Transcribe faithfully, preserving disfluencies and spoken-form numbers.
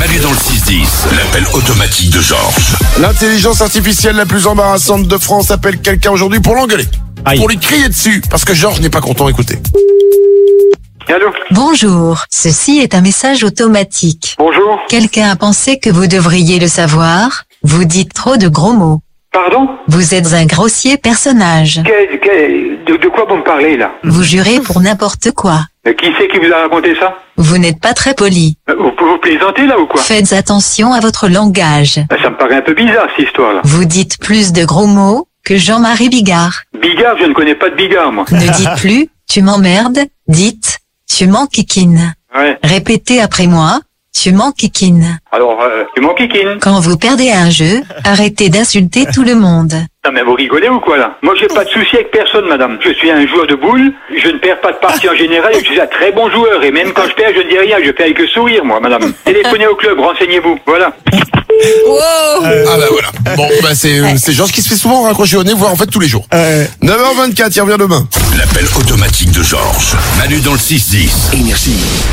Manu dans le six dix, l'appel automatique de Georges. L'intelligence artificielle la plus embarrassante de France appelle quelqu'un aujourd'hui pour l'engueuler. Aïe. Pour lui crier dessus, parce que Georges n'est pas content, écoutez. Allô? Bonjour, ceci est un message automatique. Bonjour. Quelqu'un a pensé que vous devriez le savoir. Vous dites trop de gros mots. Pardon? Vous êtes un grossier personnage. Quel- quel- de, de quoi vous me parlez là? Vous jurez pour n'importe quoi. Euh, Qui c'est qui vous a raconté ça? Vous n'êtes pas très poli. Euh, Vous pouvez vous plaisanter là ou quoi? Faites attention à votre langage. Euh, Ça me paraît un peu bizarre cette histoire là. Vous dites plus de gros mots que Jean-Marie Bigard. Bigard, je ne connais pas de Bigard moi. Ne dites plus « tu m'emmerdes », dites « tu m'enquiquines Ouais. ». Répétez après moi « tu m'enquiquines ». Alors, euh, tu m'enquiquines. Quand vous perdez un jeu, arrêtez d'insulter tout le monde. Non mais vous rigolez ou quoi là? Moi j'ai pas de souci avec personne madame. Je suis un joueur de boules, je ne perds pas de partie en général et je suis un très bon joueur. Et même quand je perds, je ne dis rien, je fais avec le sourire moi madame. Téléphonez au club, renseignez-vous, voilà. Ah bah voilà. Bon, bah c'est c'est Georges qui se fait souvent raccrocher au nez, voire en fait tous les jours. Euh, neuf heures vingt-quatre, il revient demain. L'appel automatique de Georges. Manu dans le six dix. Énergie.